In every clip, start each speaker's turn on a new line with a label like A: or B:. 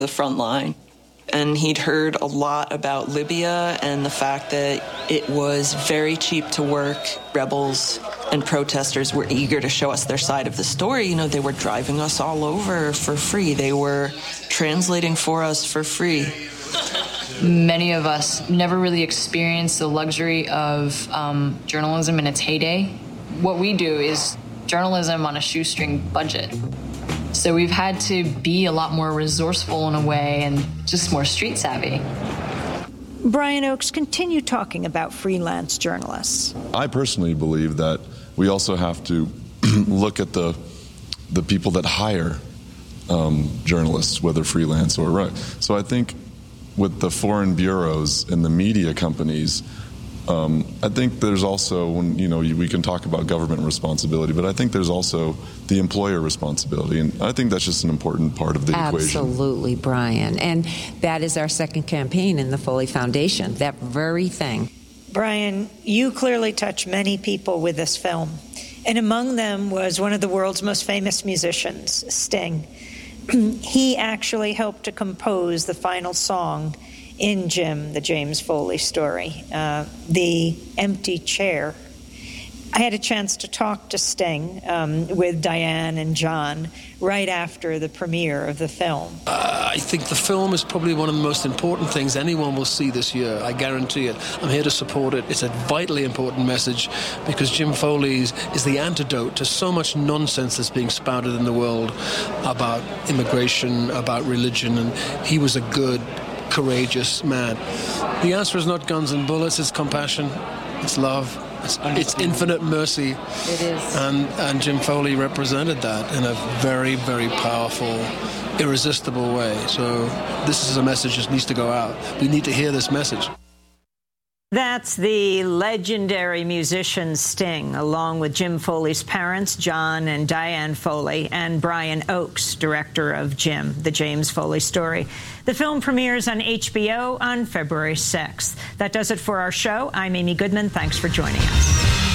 A: the front line. And he'd heard a lot about Libya and the fact that it was very cheap to work. Rebels and protesters were eager to show us their side of the story. You know, they were driving us all over for free. They were translating for us for free.
B: Many of us never really experienced the luxury of journalism in its heyday. What we do is journalism on a shoestring budget. So we've had to be a lot more resourceful in a way and just more street savvy.
C: Brian Oakes, continue talking about freelance journalists.
D: I personally believe that we also have to look at the people that hire journalists, whether freelance or right. So I think with the foreign bureaus and the media companies, I think there's also, we can talk about government responsibility, but I think there's also the employer responsibility, and I think that's just an important part of the equation.
E: Absolutely, Brian. And that is our second campaign in the Foley Foundation, that very thing.
C: Brian, you clearly touch many people with this film, and among them was one of the world's most famous musicians, Sting. He actually helped to compose the final song in Jim, the James Foley story, The Empty Chair. I had a chance to talk to Sting with Diane and John right after the premiere of the film.
F: I think the film is probably one of the most important things anyone will see this year. I guarantee it. I'm here to support it. It's a vitally important message because Jim Foley is the antidote to so much nonsense that's being spouted in the world about immigration, about religion, and he was a good, courageous man. The answer is not guns and bullets, it's compassion, it's love, it's infinite mercy.
E: It is.
F: And Jim Foley represented that in a very, very powerful, irresistible way. So this is a message that needs to go out. We need to hear this message.
C: That's the legendary musician Sting, along with Jim Foley's parents, John and Diane Foley, and Brian Oakes, director of Jim, the James Foley story. The film premieres on HBO on February 6th. That does it for our show. I'm Amy Goodman. Thanks for joining us.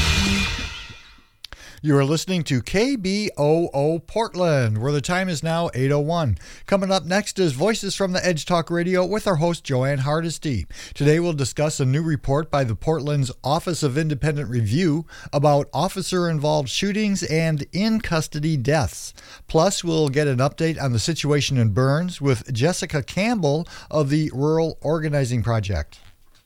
G: You are listening to KBOO Portland, where the time is now 8:01. Coming up next is Voices from the Edge Talk Radio with our host, Joanne Hardesty. Today we'll discuss a new report by the Portland's Office of Independent Review about officer-involved shootings and in-custody deaths. Plus, we'll get an update on the situation in Burns with Jessica Campbell of the Rural Organizing Project.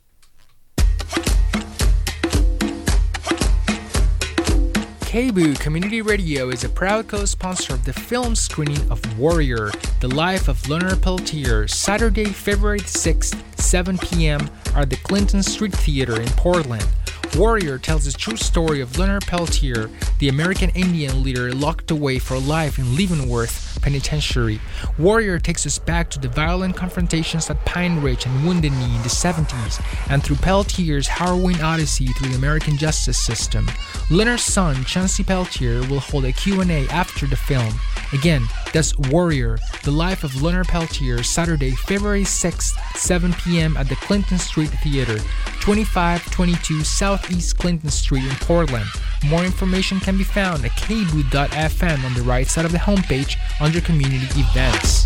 H: KBOO Community Radio is a proud co-sponsor of the film screening of Warrior, The Life of Leonard Peltier, Saturday, February 6th, 7 p.m. at the Clinton Street Theater in Portland. Warrior tells the true story of Leonard Peltier, the American Indian leader locked away for life in Leavenworth Penitentiary. Warrior takes us back to the violent confrontations at Pine Ridge and Wounded Knee in the 70s, and through Peltier's harrowing odyssey through the American justice system. Leonard's son, Chauncey Peltier, will hold a Q&A after the film. Again, that's Warrior, The Life of Leonard Peltier, Saturday, February 6th, 7 p.m. at the Clinton Street Theater, 2522 Southeast Clinton Street in Portland. More information can be found at kboo.fm on the right side of the homepage under Community Events.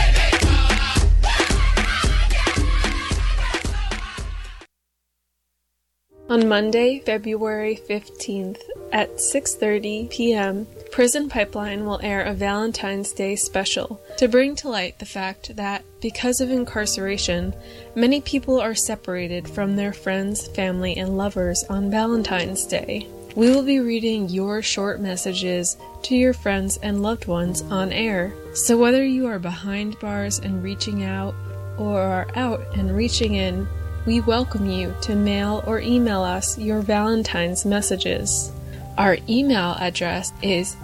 I: On Monday, February 15th at 6:30 p.m., Prison Pipeline will air a Valentine's Day special to bring to light the fact that, because of incarceration, many people are separated from their friends, family, and lovers on Valentine's Day. We will be reading your short messages to your friends and loved ones on air. So whether you are behind bars and reaching out, or are out and reaching in, we welcome you to mail or email us your Valentine's messages. Our email address is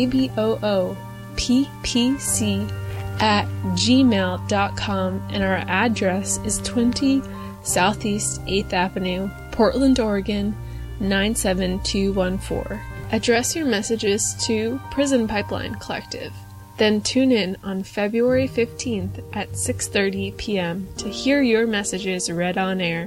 I: kbooppc@gmail.com, and our address is 20 Southeast 8th Avenue, Portland, Oregon, 97214. Address your messages to Prison Pipeline Collective. Then tune in on February 15th at 6:30 p.m. to hear your messages read on air.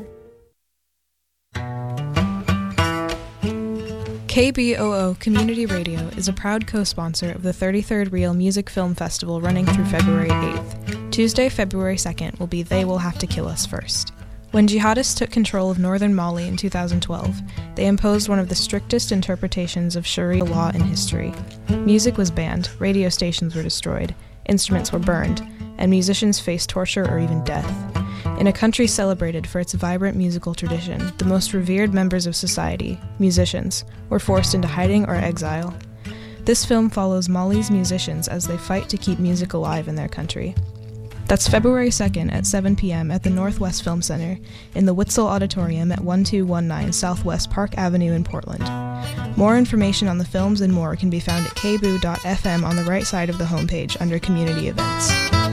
J: KBOO Community Radio is a proud co-sponsor of the 33rd Reel Music Film Festival running through February 8th. Tuesday, February 2nd will be They Will Have to Kill Us First. When jihadists took control of northern Mali in 2012, they imposed one of the strictest interpretations of Sharia law in history. Music was banned, radio stations were destroyed, instruments were burned, and musicians faced torture or even death. In a country celebrated for its vibrant musical tradition, the most revered members of society, musicians, were forced into hiding or exile. This film follows Mali's musicians as they fight to keep music alive in their country. That's February 2nd at 7 p.m. at the Northwest Film Center in the Witzel Auditorium at 1219 Southwest Park Avenue in Portland. More information on the films and more can be found at kboo.fm on the right side of the homepage under Community Events.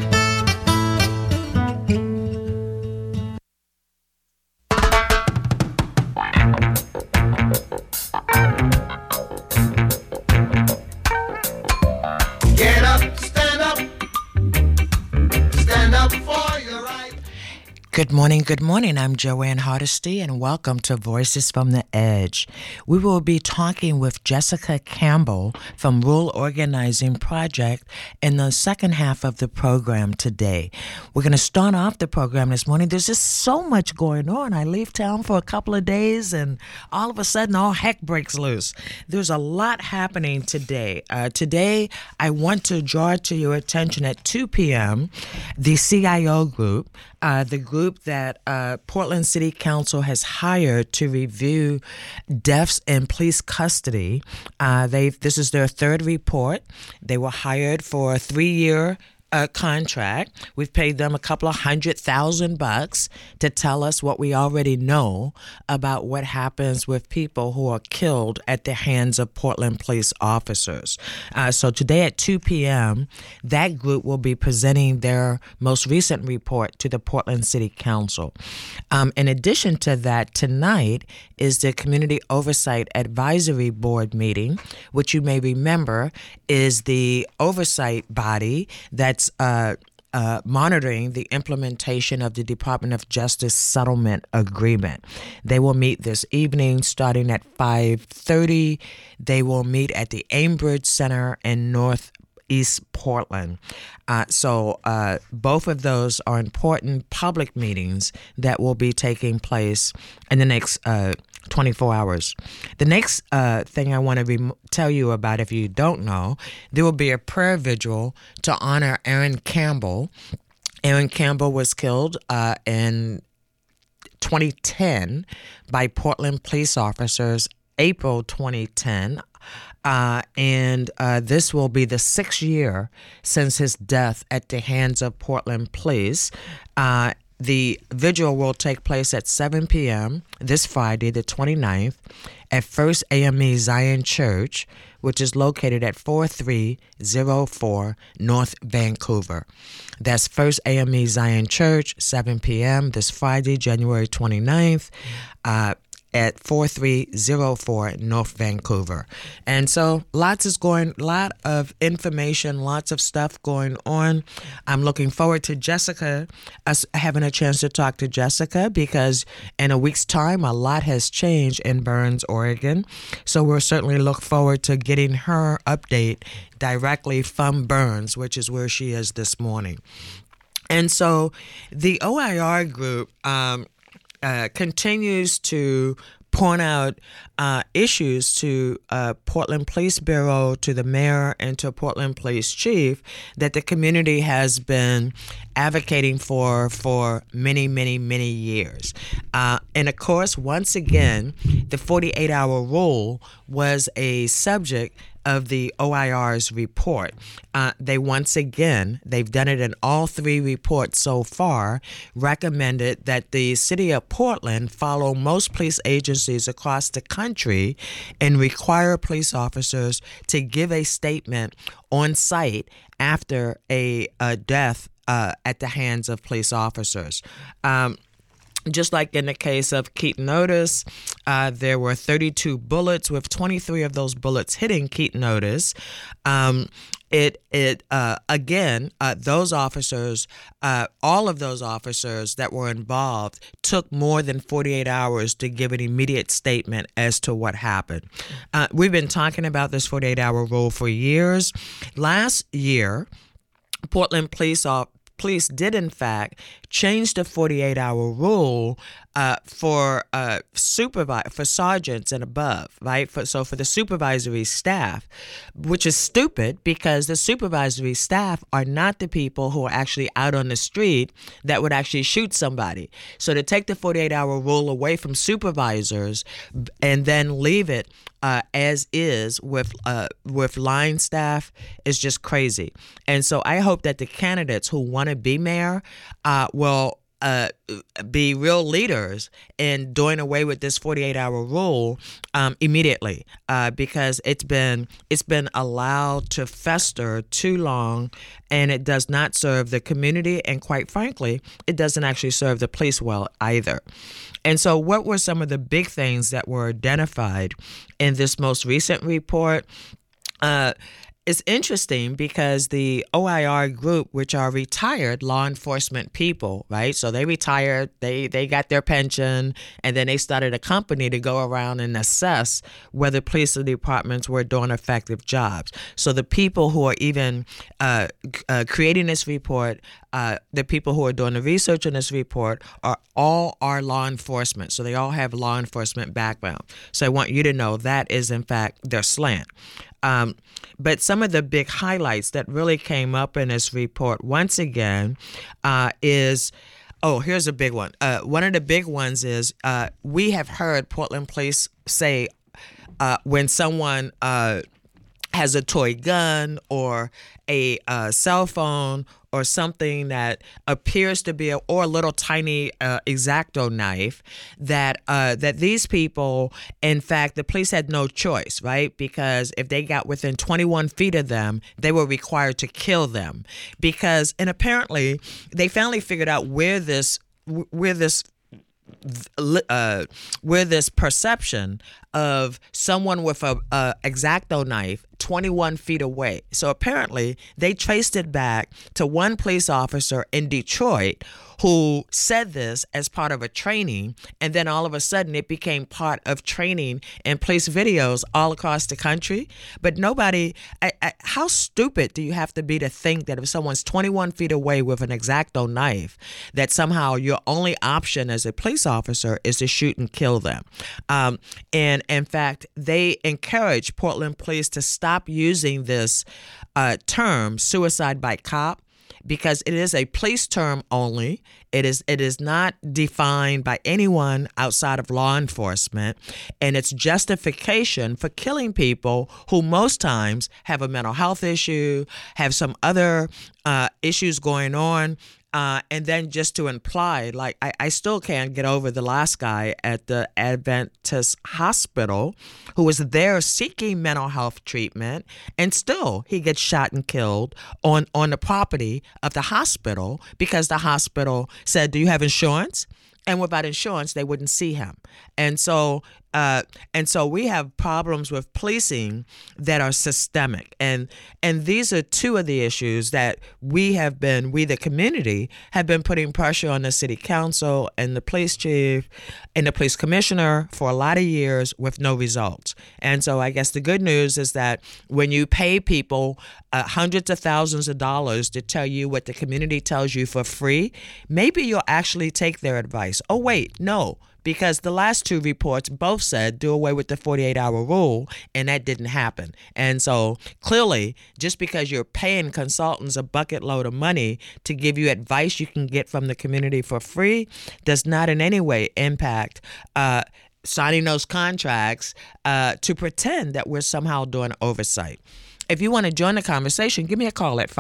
K: Good morning. I'm Joanne Hardesty, and welcome to Voices from the Edge. We will be talking with Jessica Campbell from Rural Organizing Project in the second half of the program today. We're going to start off the program this morning. There's just so much going on. I leave town for a couple of days, and all of a sudden, all heck breaks loose. There's a lot happening today. Today, I want to draw to your attention at 2 p.m. the CIO group, the group that Portland City Council has hired to review deaths in police custody. This is their third report. They were hired for a 3-year contract. We've paid them a couple of $100,000 to tell us what we already know about what happens with people who are killed at the hands of Portland police officers. So today at 2 p.m., that group will be presenting their most recent report to the Portland City Council. In addition to that, tonight is the Community Oversight Advisory Board meeting, which you may remember is the oversight body that's monitoring the implementation of the Department of Justice settlement agreement. They will meet this evening starting at 5:30. They will meet at the Aimbridge Center in Northeast Portland. So both of those are important public meetings that will be taking place in the next 24 hours. The next thing I want to tell you about, if you don't know, there will be a prayer vigil to honor Aaron Campbell. Aaron Campbell was killed in 2010 by Portland police officers, April 2010. And this will be the 6th year since his death at the hands of Portland police. The vigil will take place at 7 p.m. this Friday, the 29th, at First AME Zion Church, which is located at 4304 North Vancouver. That's First AME Zion Church, 7 p.m. this Friday, January 29th, at 4304 North Vancouver. And so lot of information, lots of stuff going on. I'm looking forward to us having a chance to talk to Jessica, because in a week's time, a lot has changed in Burns, Oregon. So we'll certainly look forward to getting her update directly from Burns, which is where she is this morning. And so the OIR group continues to point out issues to Portland Police Bureau, to the mayor, and to Portland Police Chief that the community has been advocating for many, many, many years. And of course, once again, the 48-hour rule was a subject of the OIR's report. They've done it in all 3 reports so far, recommended that the city of Portland follow most police agencies across the country and require police officers to give a statement on site after a death at the hands of police officers. Just like in the case of Keaton Otis, there were 32 bullets, with 23 of those bullets hitting Keaton Otis. Those officers, all of those officers that were involved, took more than 48 hours to give an immediate statement as to what happened. We've been talking about this 48-hour rule for years. Last year, Portland Police police did, in fact, change the 48-hour rule for sergeants and above, right? For the supervisory staff, which is stupid because the supervisory staff are not the people who are actually out on the street that would actually shoot somebody. So to take the 48-hour rule away from supervisors and then leave it as is with line staff is just crazy. And so I hope that the candidates who want to be mayor will be real leaders in doing away with this 48-hour rule immediately, because it's been allowed to fester too long, and it does not serve the community, and quite frankly, it doesn't actually serve the police well either. And so what were some of the big things that were identified in this most recent report? It's interesting because the OIR group, which are retired law enforcement people, right? So they retired, they got their pension, and then they started a company to go around and assess whether police departments were doing effective jobs. So the people who are even creating this report, the people who are doing the research on this report are law enforcement. So they all have law enforcement background. So I want you to know that is, in fact, their slant. But some of the big highlights that really came up in this report, once again, here's a big one. One of the big ones is we have heard Portland Police say when someone has a toy gun or a cell phone or something that appears to be a little tiny X-Acto knife, that these people, in fact, the police had no choice, right? Because if they got within 21 feet of them, they were required to kill them. And apparently, they finally figured out where this perception of someone with a X-Acto knife 21 feet away. So apparently they traced it back to one police officer in Detroit who said this as part of a training, and then all of a sudden it became part of training and police videos all across the country. But nobody, how stupid do you have to be to think that if someone's 21 feet away with an X-Acto knife, that somehow your only option as a police officer is to shoot and kill them? And in fact, they encourage Portland police to stop using this term, suicide by cop, because it is a police term only. It is not defined by anyone outside of law enforcement, and it's justification for killing people who most times have a mental health issue, have some other issues going on. And then just to imply, like, I still can't get over the last guy at the Adventist hospital who was there seeking mental health treatment, and still he gets shot and killed on the property of the hospital because the hospital said, "Do you have insurance?" And without insurance, they wouldn't see him. And so we have problems with policing that are systemic. And these are two of the issues that we the community, have been putting pressure on the city council and the police chief and the police commissioner for a lot of years with no results. And so I guess the good news is that when you pay people hundreds of thousands of dollars to tell you what the community tells you for free, maybe you'll actually take their advice. Oh, wait, no. Because the last two reports both said do away with the 48-hour rule, and that didn't happen. And so clearly, just because you're paying consultants a bucket load of money to give you advice you can get from the community for free does not in any way impact signing those contracts to pretend that we're somehow doing oversight. If you want to join the conversation, give me a call at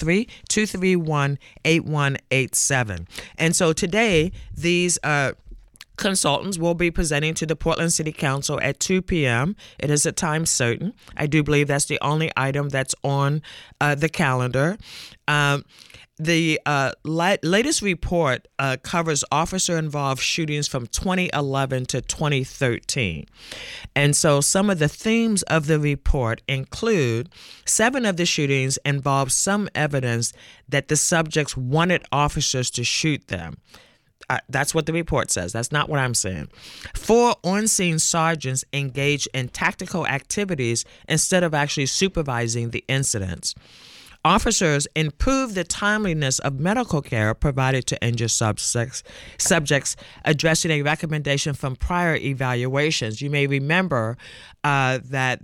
K: 503-231-8187. And so today, these consultants will be presenting to the Portland City Council at 2 p.m. It is a time certain. I do believe that's the only item that's on the calendar. The latest report covers officer-involved shootings from 2011 to 2013. And so some of the themes of the report include 7 of the shootings involved some evidence that the subjects wanted officers to shoot them. That's what the report says. That's not what I'm saying. 4 on-scene sergeants engaged in tactical activities instead of actually supervising the incidents. Officers improved the timeliness of medical care provided to injured subjects, addressing a recommendation from prior evaluations. You may remember that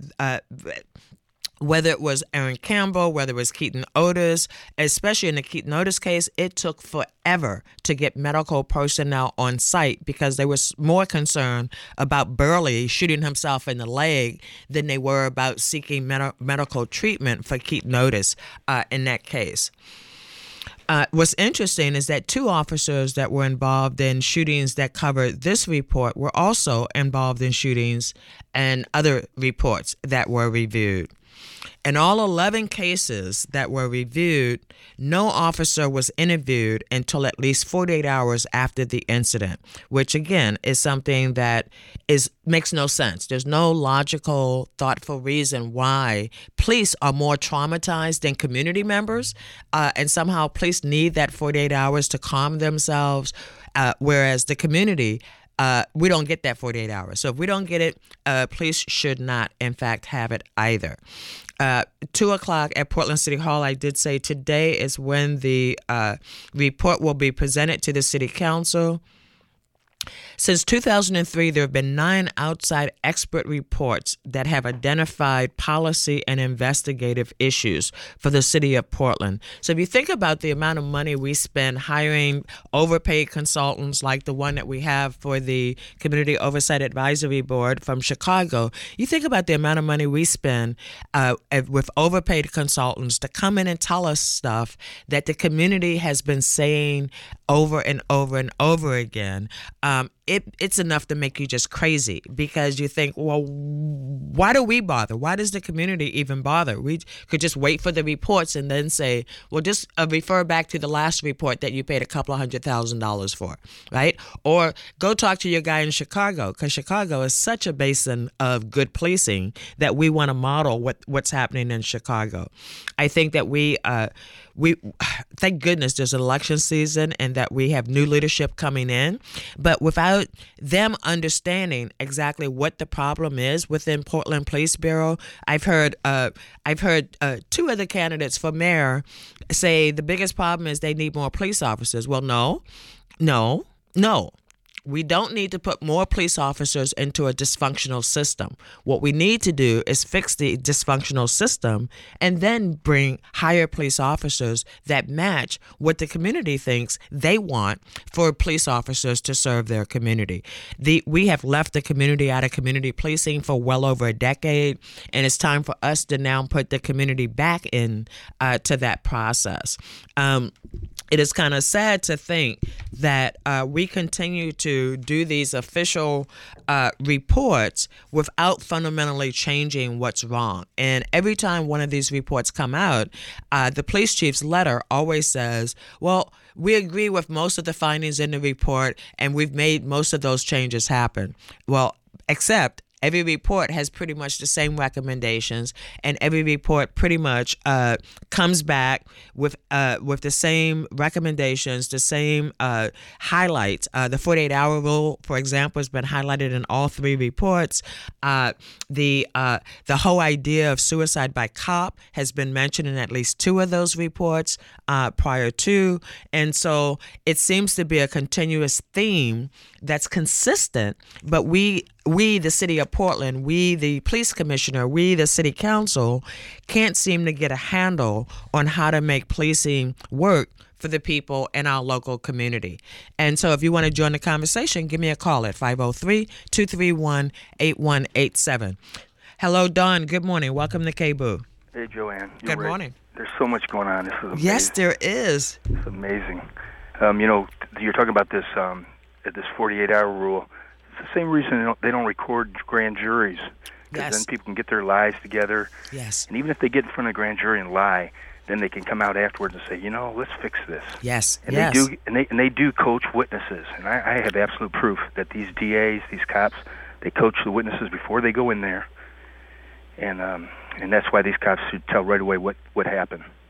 K: whether it was Aaron Campbell, whether it was Keaton Otis, especially in the Keaton Otis case, it took forever to get medical personnel on site because they were more concerned about Burley shooting himself in the leg than they were about seeking medical treatment for Keaton Otis in that case. What's interesting is that 2 officers that were involved in shootings that covered this report were also involved in shootings and other reports that were reviewed. In all 11 cases that were reviewed, no officer was interviewed until at least 48 hours after the incident, which again is something that makes no sense. There's no logical, thoughtful reason why police are more traumatized than community members, and somehow police need that 48 hours to calm themselves, whereas the community we don't get that 48 hours. So if we don't get it, police should not, in fact, have it either. 2 o'clock at Portland City Hall, I did say today is when the report will be presented to the City Council. Since 2003, there have been 9 outside expert reports that have identified policy and investigative issues for the city of Portland. So if you think about the amount of money we spend hiring overpaid consultants like the one that we have for the Community Oversight Advisory Board from Chicago, you think about the amount of money we spend with overpaid consultants to come in and tell us stuff that the community has been saying over and over and over again. It's enough to make you just crazy because you think, well, why do we bother? Why does the community even bother? We could just wait for the reports and then say, well, just refer back to the last report that you paid a couple of $100,000 for, right? Or go talk to your guy in Chicago, because Chicago is such a basin of good policing that we want to model what's happening in Chicago. I think that we thank goodness there's an election season and that we have new leadership coming in, but without them understanding exactly what the problem is within Portland Police Bureau, I've heard 2 other candidates for mayor say the biggest problem is they need more police officers. Well, no. We don't need to put more police officers into a dysfunctional system. What we need to do is fix the dysfunctional system and then bring higher police officers that match what the community thinks they want for police officers to serve their community. We have left the community out of community policing for well over a decade, and it's time for us to now put the community back in to that process. It is kind of sad to think that we continue to do these official reports without fundamentally changing what's wrong. And every time one of these reports come out, the police chief's letter always says, well, we agree with most of the findings in the report and we've made most of those changes happen. Well, except every report has pretty much the same recommendations, and every report pretty much comes back with the same recommendations, the same highlights. The 48-hour rule, for example, has been highlighted in all 3 reports. The whole idea of suicide by cop has been mentioned in at least 2 of those reports prior to, and so it seems to be a continuous theme that's consistent, but we, the city of Portland, we, the police commissioner, we, the city council, can't seem to get a handle on how to make policing work for the people in our local community. And so if you want to join the conversation, give me a call at 503-231-8187. Hello, Don. Good morning. Welcome to KBOO.
L: Hey, Joanne.
K: Good morning.
L: There's so much going on. This is amazing.
K: Yes, there is.
L: It's amazing. You're talking about this 48-hour rule. It's the same reason they don't record grand juries. Because then people can get their lies together.
K: Yes.
L: And even if they get in front of a grand jury and lie, then they can come out afterwards and say, let's fix this.
K: Yes.
L: And
K: yes.
L: they do coach witnesses. And I have absolute proof that these DAs, these cops, they coach the witnesses before they go in there. And that's why these cops should tell right away what happened.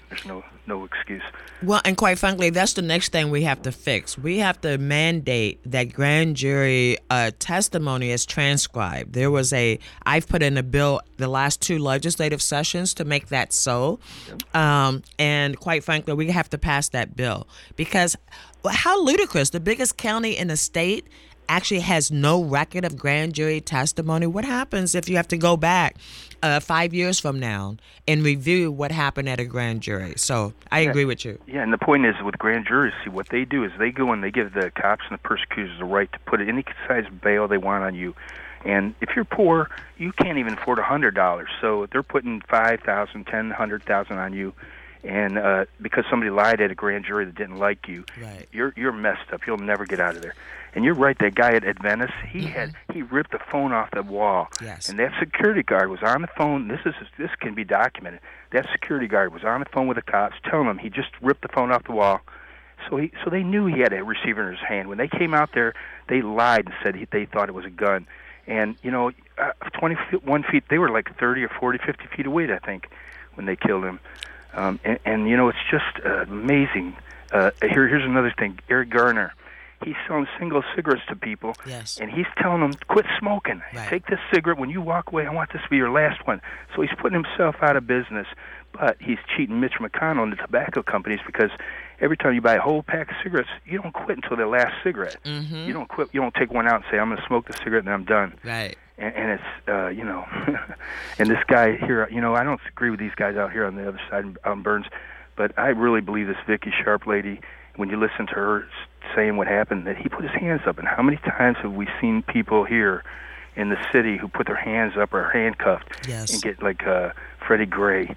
L: There's no excuse.
K: Well, and quite frankly, that's the next thing we have to fix. We have to mandate that grand jury testimony is transcribed. I've put in a bill the last 2 legislative sessions to make that so. And quite frankly, we have to pass that bill because how ludicrous. The biggest county in the state actually has no record of grand jury testimony. What happens if you have to go back 5 years from now and review what happened at a grand jury? So I agree with you.
L: Yeah, and the point is with grand juries, see, what they do is they go and they give the cops and the persecutors the right to put any size bail they want on you. And if you're poor, you can't even afford $100. So they're putting $5,000, $10,000, $100,000 on you. And because somebody lied at a grand jury that didn't like you,
K: right.
L: You're messed up. You'll never get out of there. And you're right. That guy at Venice, he ripped the phone off the wall.
K: Yes.
L: And that security guard was on the phone. This can be documented. That security guard was on the phone with the cops, telling them he just ripped the phone off the wall. So they knew he had a receiver in his hand. When they came out there, they lied and said they thought it was a gun. And 21 feet. They were like 30 or 40, 50 feet away, I think, when they killed him. It's just amazing. Here's another thing. Eric Garner, he's selling single cigarettes to people,
K: yes.
L: And he's telling them, quit smoking.
K: Right.
L: Take this cigarette. When you walk away, I want this to be your last one. So he's putting himself out of business, but he's cheating Mitch McConnell and the tobacco companies because every time you buy a whole pack of cigarettes, you don't quit until the last cigarette.
K: Mm-hmm.
L: You don't quit. You don't take one out and say, I'm going to smoke the cigarette and I'm done.
K: Right.
L: And it's, and this guy here, I don't agree with these guys out here on the other side on Burns, but I really believe this Vicky Sharp lady, when you listen to her saying what happened, that he put his hands up. And how many times have we seen people here in the city who put their hands up or handcuffed
K: yes.
L: and get like Freddie Gray,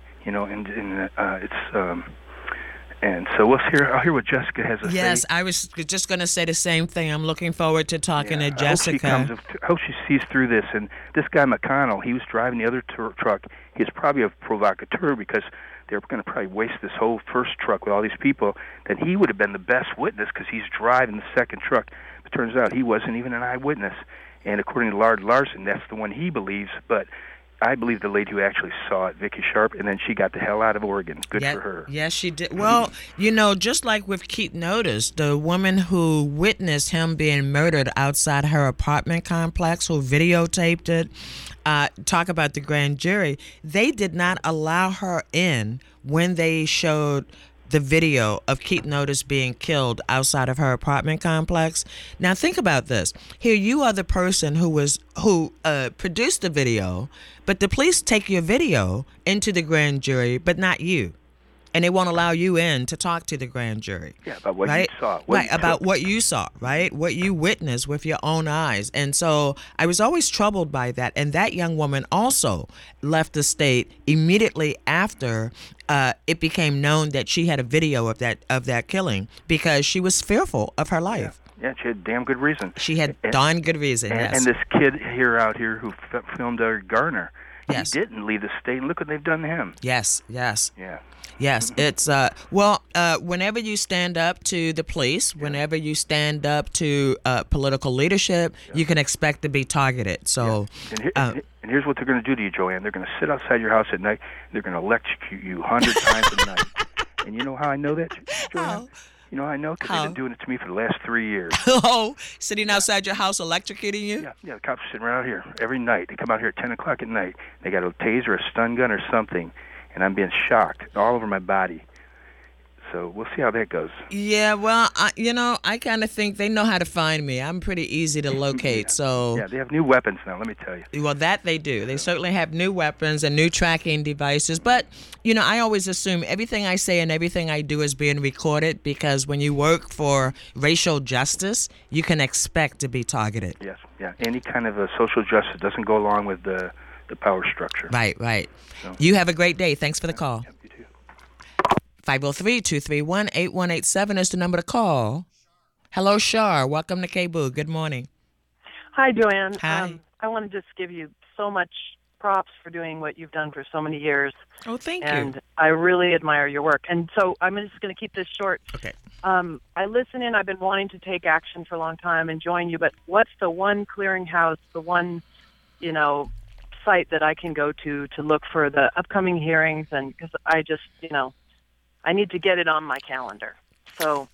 L: and so I'll hear what Jessica has to say.
K: Yes, I was just going to say the same thing. I'm looking forward to talking to Jessica.
L: I hope she sees through this. And this guy McConnell, he was driving the other truck. He's probably a provocateur because they're going to probably waste this whole first truck with all these people. That he would have been the best witness because he's driving the second truck. But it turns out he wasn't even an eyewitness. And according to Lard Larson, that's the one he believes. But I believe the lady who actually saw it, Vicky Sharp, and then she got the hell out of Oregon. Good for her.
K: Yes, she did. Well, just like with Keith Notice, the woman who witnessed him being murdered outside her apartment complex, who videotaped it, talk about the grand jury, they did not allow her in when they showed the video of Keith Notice being killed outside of her apartment complex. Now think about this. Here you are the person who produced the video, but the police take your video into the grand jury, but not you. And they won't allow you in to talk to the grand jury.
L: Yeah, about what
K: right?
L: you saw.
K: What you saw, right? What you witnessed with your own eyes. And so I was always troubled by that. And that young woman also left the state immediately after it became known that she had a video of that killing because she was fearful of her life.
L: Yeah, she had damn good reason.
K: She had darn good reason, yes.
L: And this kid out here who filmed Garner,
K: yes.
L: He didn't leave the state. And look what they've done to him.
K: Yes.
L: Yeah.
K: Yes, it's whenever you stand up to the police, whenever you stand up to political leadership, you can expect to be targeted. So,
L: and here's what they're going to do to you, Joanne. They're going to sit outside your house at night. They're going to electrocute you 100 times a night. And you know how I know that, Joanne?
K: How?
L: You know how I know? Because they've been doing it to me for the last 3 years.
K: Oh, sitting outside your house electrocuting you?
L: Yeah, the cops are sitting right out here every night. They come out here at 10 o'clock at night. They got a taser, a stun gun, or something. And I'm being shocked all over my body. So we'll see how that goes.
K: Yeah, well, I kind of think they know how to find me. I'm pretty easy to locate.
L: Yeah, they have new weapons now, let me tell you.
K: Well, that they do. They certainly have new weapons and new tracking devices. But, I always assume everything I say and everything I do is being recorded because when you work for racial justice, you can expect to be targeted.
L: Yes, yeah. Any kind of a social justice doesn't go along with the power structure.
K: Right. So. You have a great day. Thanks for the call.
L: Yep, you too.
K: 503-231-8187 is the number to call. Hello, Shar. Welcome to KBOO. Good morning.
M: Hi, Joanne.
K: Hi.
M: I want to just give you so much props for doing what you've done for so many years.
K: Oh, thank you.
M: And I really admire your work. And so I'm just going to keep this short.
K: Okay.
M: I listen in. I've been wanting to take action for a long time and join you, but what's the one clearinghouse, the one, site that I can go to look for the upcoming hearings? And because I just, I need to get it on my calendar. So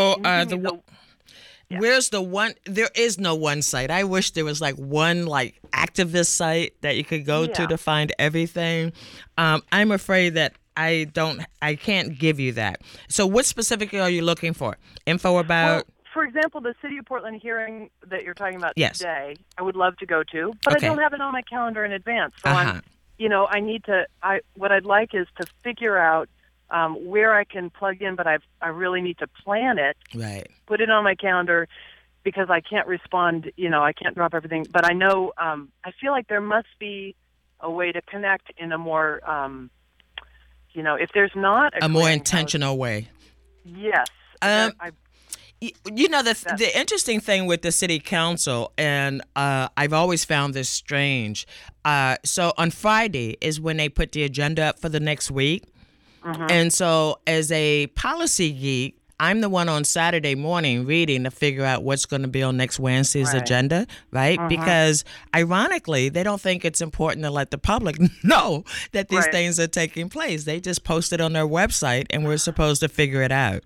K: where's the one? There is no one site. I wish there was like one like activist site that you could go to find everything. I'm afraid that I can't give you that. So what specifically are you looking for? Info about?
M: Well, for example, the City of Portland hearing that you're talking about today, I would love to go to, but I don't have it on my calendar in advance. So I need to, what I'd like is to figure out where I can plug in, but I really need to plan it, put it on my calendar, because I can't respond, I can't drop everything. But I know, I feel like there must be a way to connect in a more, if there's not
K: a more intentional way.
M: Yes.
K: The interesting thing with the city council, and I've always found this strange. So on Friday is when they put the agenda up for the next week. And so as a policy geek, I'm the one on Saturday morning reading to figure out what's going to be on next Wednesday's agenda, right? Because ironically, they don't think it's important to let the public know that these things are taking place. They just post it on their website and we're supposed to figure it out.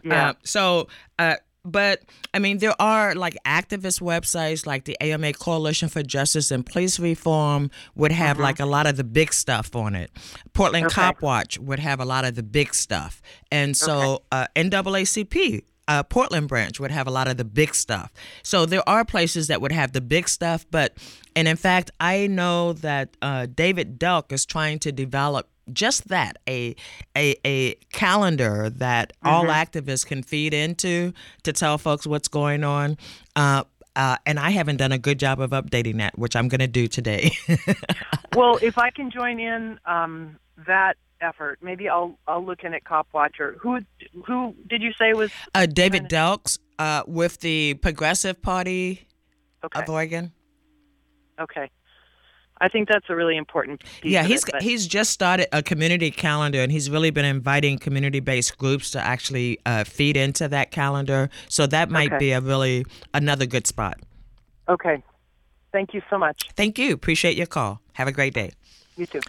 K: But, I mean, there are, like, activist websites, like the AMA Coalition for Justice and Police Reform would have, like, a lot of the big stuff on it. Portland Cop Watch would have a lot of the big stuff. And so NAACP, Portland branch, would have a lot of the big stuff. So there are places that would have the big stuff. And, in fact, I know that David Delk is trying to develop just that, a calendar that all activists can feed into to tell folks what's going on. And I haven't done a good job of updating that, which I'm going to do today.
M: Well, if I can join in that effort, maybe I'll look in at Cop Watcher. Who did you say was?
K: David Delks with the Progressive Party of Oregon.
M: Okay. I think that's a really important piece of it,
K: he's just started a community calendar, and he's really been inviting community-based groups to actually feed into that calendar. So that might be another good spot.
M: Okay. Thank you so much.
K: Thank you. Appreciate your call. Have a great day.
M: You too.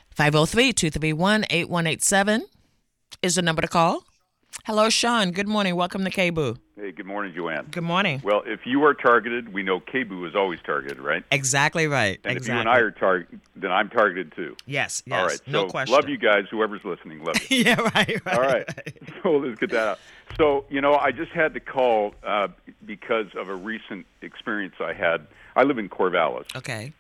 K: 503-231-8187 is the number to call. Hello, Sean. Good morning. Welcome to KBOO.
N: Hey, good morning, Joanne.
K: Good morning.
N: Well, if you are targeted, we know KBOO is always targeted, right?
K: Exactly right.
N: And if you and I are targeted, then I'm targeted too.
K: Yes.
N: All right.
K: No
N: so
K: question.
N: Love you guys. Whoever's listening, love you.
K: Right.
N: All right. So let's get that out. So, I just had to call because of a recent experience I had. I live in Corvallis.
K: Okay.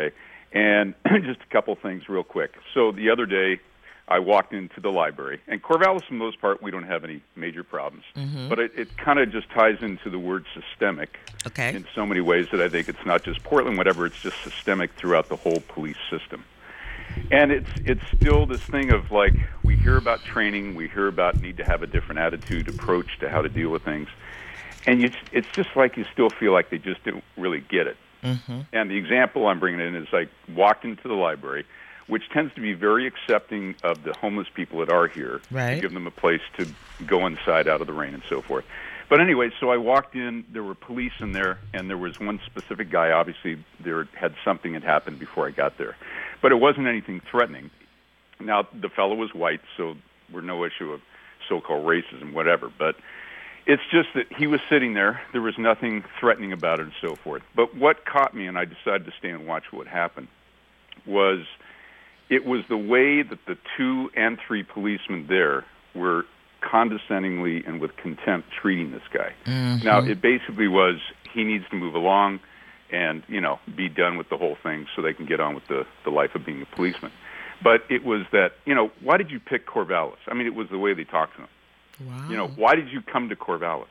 N: And just a couple things real quick. So the other day, I walked into the library. And Corvallis, for the most part, we don't have any major problems. But it kind of just ties into the word systemic in so many ways that I think it's not just Portland, whatever, it's just systemic throughout the whole police system. And it's still this thing of, like, we hear about training, we hear about need to have a different attitude, approach to how to deal with things. And it's just like you still feel like they just didn't really get it. And the example I'm bringing in is I walked into the library, which tends to be very accepting of the homeless people that are here, to give them a place to go inside out of the rain and so forth. But anyway, so I walked in, there were police in there, and there was one specific guy, obviously there had something had happened before I got there. But it wasn't anything threatening. Now, the fellow was white, so we're no issue of so-called racism, whatever, but it's just that he was sitting there, there was nothing threatening about it and so forth. But what caught me, and I decided to stay and watch what happened, was it was the way that the 2 and 3 policemen there were condescendingly and with contempt treating this guy. Now, it basically was he needs to move along and, be done with the whole thing so they can get on with the life of being a policeman. But it was that, why did you pick Corvallis? I mean, it was the way they talked to him.
K: Wow.
N: Why did you come to Corvallis?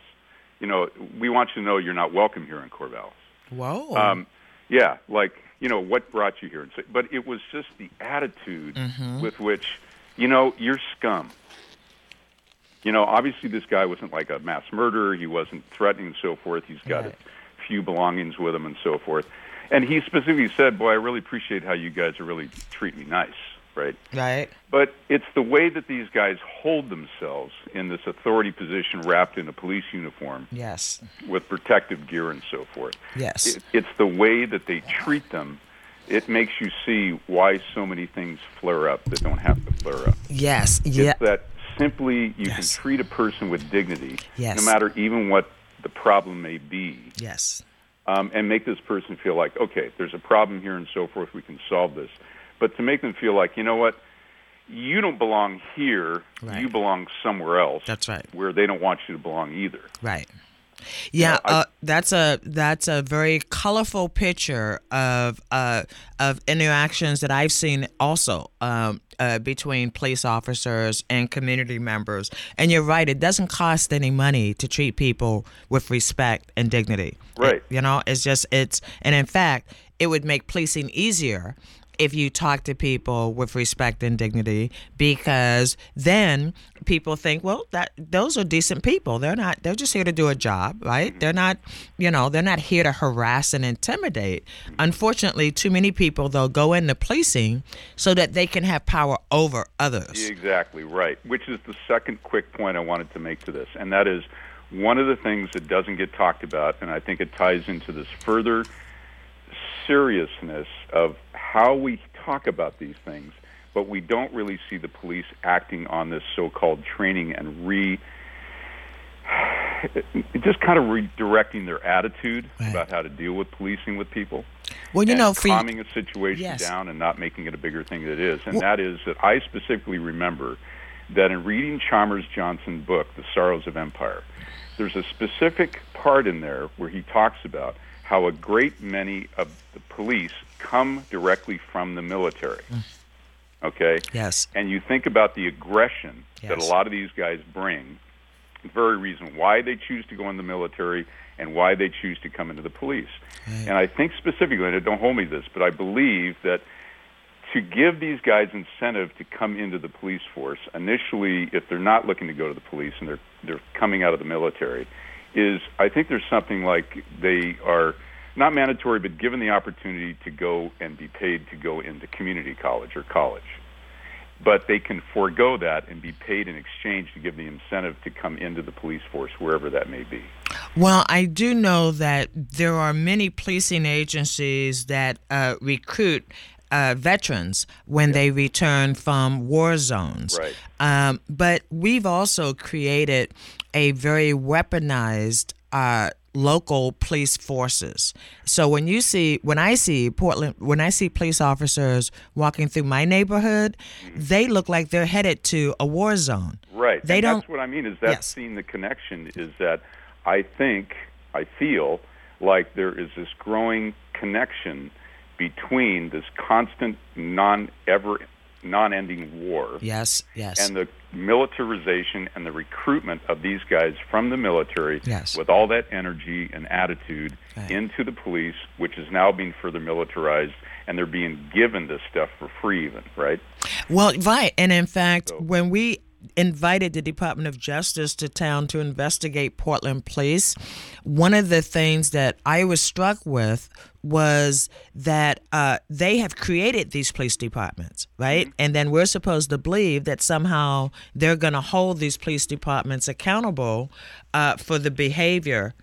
N: We want you to know you're not welcome here in Corvallis.
K: Whoa.
N: Yeah, like, what brought you here? But it was just the attitude with which, you're scum. Obviously this guy wasn't like a mass murderer. He wasn't threatening and so forth. He's got a few belongings with him and so forth. And he specifically said, boy, I really appreciate how you guys are really treating me nice, right?
K: Right.
N: But it's the way that these guys hold themselves in this authority position wrapped in a police uniform.
K: Yes.
N: With protective gear and so forth.
K: Yes.
N: It's the way that they treat them. It makes you see why so many things flare up that don't have to flare up.
K: Yes.
N: It's that simply you can treat a person with dignity,
K: yes.
N: no matter even what the problem may be.
K: Yes.
N: And make this person feel like, okay, there's a problem here and so forth, we can solve this. But to make them feel like, you know what, you don't belong here, you belong somewhere else.
K: That's right.
N: Where they don't want you to belong either.
K: Right. Yeah, that's a very colorful picture of interactions that I've seen also between police officers and community members. And you're right; it doesn't cost any money to treat people with respect and dignity.
N: Right.
K: And in fact, it would make policing easier if you talk to people with respect and dignity, because then people think, well, those are decent people. They're just here to do a job, right? They're not here to harass and intimidate. Unfortunately, too many people, though, go into policing so that they can have power over others.
N: Exactly right, which is the second quick point I wanted to make to this, and that is one of the things that doesn't get talked about, and I think it ties into this further seriousness of how we talk about these things, but we don't really see the police acting on this so-called training and just kind of redirecting their attitude about how to deal with policing with people.
K: Well,
N: calming a situation down and not making it a bigger thing than it is. And that is that I specifically remember that in reading Chalmers Johnson's book, The Sorrows of Empire, there's a specific part in there where he talks about how a great many of the police come directly from the military. Okay?
K: Yes.
N: And you think about the aggression that a lot of these guys bring, the very reason why they choose to go in the military and why they choose to come into the police. Right. And I think specifically, and don't hold me to this, but I believe that to give these guys incentive to come into the police force, initially, if they're not looking to go to the police and they're coming out of the military, is I think there's something like they are not mandatory, but given the opportunity to go and be paid to go into community college or college. But they can forego that and be paid in exchange to give the incentive to come into the police force, wherever that may be.
K: Well, I do know that there are many policing agencies that recruit veterans when they return from war zones.
N: Right.
K: But we've also created a very weaponized local police forces. So when I see police officers walking through my neighborhood, they look like they're headed to a war zone.
N: Right. That's what I mean, is that seeing the connection is that I feel like there is this growing connection between this constant non-ending war,
K: yes,
N: and the militarization and the recruitment of these guys from the military, with all that energy and attitude into the police, which is now being further militarized, and they're being given this stuff for free, even, right?
K: Well, right, and in fact, when we invited the Department of Justice to town to investigate Portland Police, one of the things that I was struck with was that they have created these police departments, right? Mm-hmm. And then we're supposed to believe that somehow they're going to hold these police departments accountable for the behavior.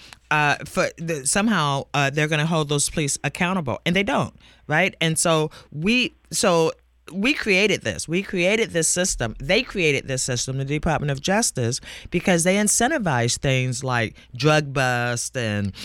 K: Somehow they're going to hold those police accountable, and they don't, right? And so we created this. We created this system. They created this system, the Department of Justice, because they incentivize things like drug bust and